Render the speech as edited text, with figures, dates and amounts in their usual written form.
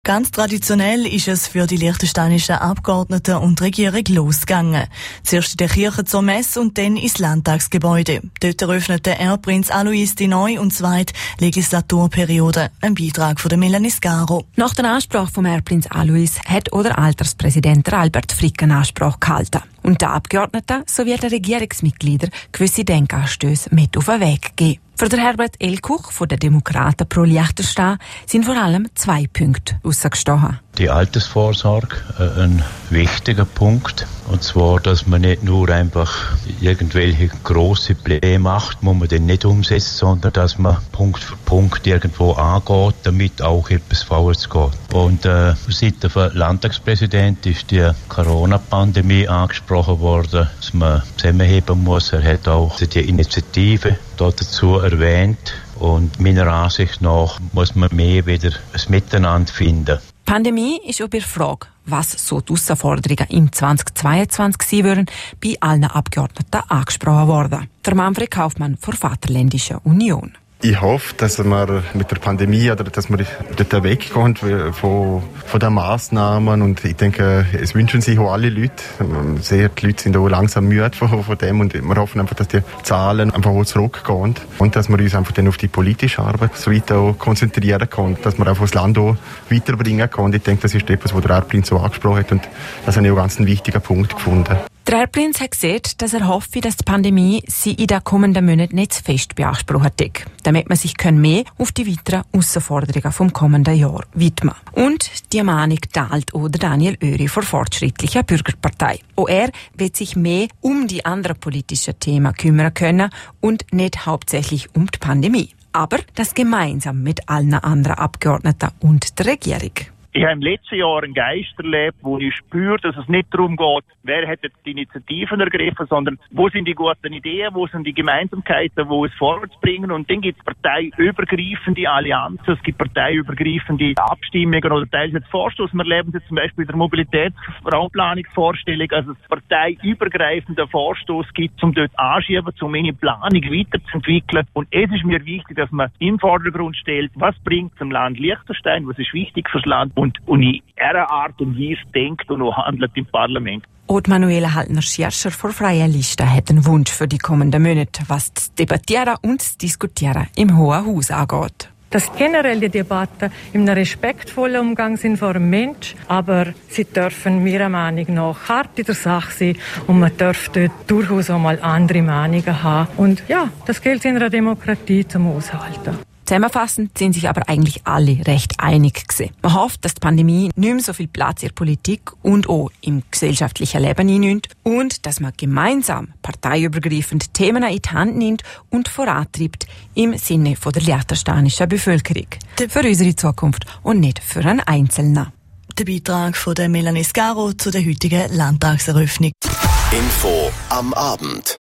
Ganz traditionell ist es für die liechtensteinischen Abgeordneten und die Regierung losgegangen. Zuerst in der Kirche zur Messe und dann ins Landtagsgebäude. Dort eröffnete Erbprinz Alois die neue und zweite Legislaturperiode. Ein Beitrag von Melanie Scaro. Nach der Ansprache vom Erbprinz Alois hat auch der Alterspräsident Albert Frick eine Ansprache gehalten. Und den Abgeordneten sowie den Regierungsmitgliedern gewisse Denkanstöße mit auf den Weg gegeben. Für den Herbert Elkuch von den Demokraten pro Liechtenstein sind vor allem 2 Punkte rausgestochen. Die Altersvorsorge, ein wichtiger Punkt. Und zwar, dass man nicht nur einfach irgendwelche grosse Pläne macht, muss man dann nicht umsetzen, sondern dass man Punkt für Punkt irgendwo angeht, damit auch etwas vorwärts geht. Und seit der Landtagspräsident ist die Corona-Pandemie angesprochen worden, dass man zusammenheben muss. Er hat auch die Initiative dazu erwähnt. Und meiner Ansicht nach muss man mehr wieder ein Miteinander finden. Die Pandemie ist auch bei der Frage, was so die Herausforderungen im 2022 sein würden, bei allen Abgeordneten angesprochen worden. Der Manfred Kaufmann von Vaterländischen Union. Ich hoffe, dass wir mit der Pandemie oder dass wir dort wegkommen von den Massnahmen, und ich denke, es wünschen sich auch alle Leute. Die Leute sind auch langsam müde von dem, und wir hoffen einfach, dass die Zahlen einfach auch zurückgehen und dass wir uns einfach dann auf die politische Arbeit so weiter auch konzentrieren können, dass wir einfach das Land auch weiterbringen können. Ich denke, das ist etwas, was der Erbprinz so angesprochen hat, und das habe ich auch ganz einen wichtigen Punkt gefunden. Der Erbprinz hat gesagt, dass er hoffe, dass die Pandemie sie in den kommenden Monaten nicht zu fest beansprucht hat, damit man sich mehr auf die weiteren Herausforderungen vom kommenden Jahr widmen kann. Und die Meinung teilt auch Daniel Oeri von Fortschrittlicher Bürgerpartei. Auch er wird sich mehr um die anderen politischen Themen kümmern können und nicht hauptsächlich um die Pandemie. Aber das gemeinsam mit allen anderen Abgeordneten und der Regierung. Ich habe im letzten Jahr einen Geist erlebt, wo ich spüre, dass es nicht darum geht, wer hat jetzt die Initiativen ergriffen, sondern wo sind die guten Ideen, wo sind die Gemeinsamkeiten, wo es vorwärts bringen. Und dann gibt es parteiübergreifende Allianzen, es gibt parteiübergreifende Abstimmungen oder teils jetzt Vorstoß. Wir erleben jetzt zum Beispiel in der Mobilitätsraumplanungsvorstellung, also es parteiübergreifende Vorstoß gibt, um dort anschieben, um eine Planung weiterzuentwickeln. Und es ist mir wichtig, dass man im Vordergrund stellt, was bringt zum Land Liechtenstein, was ist wichtig fürs Land, und in dieser Art und Weise denkt und auch handelt im Parlament. Und Manuela Haltner-Schierscher von Freien Liste hat einen Wunsch für die kommenden Monate, was das Debattieren und das Diskutieren im Hohen Haus angeht. Dass generell die Debatten im respektvollen Umgang sind vor dem Mensch, aber sie dürfen meiner Meinung nach hart in der Sache sein und man dürfte durchaus auch mal andere Meinungen haben. Und ja, das gilt in einer Demokratie zum Aushalten. Zusammenfassend sind sich aber eigentlich alle recht einig gewesen. Man hofft, dass die Pandemie nicht mehr so viel Platz in der Politik und auch im gesellschaftlichen Leben einnimmt und dass man gemeinsam parteiübergreifend Themen in die Hand nimmt und vorantreibt im Sinne der liechtensteinischen Bevölkerung. Für unsere Zukunft und nicht für einen Einzelnen. Der Beitrag von Melanie Scaro zu der heutigen Landtagseröffnung. Info am Abend.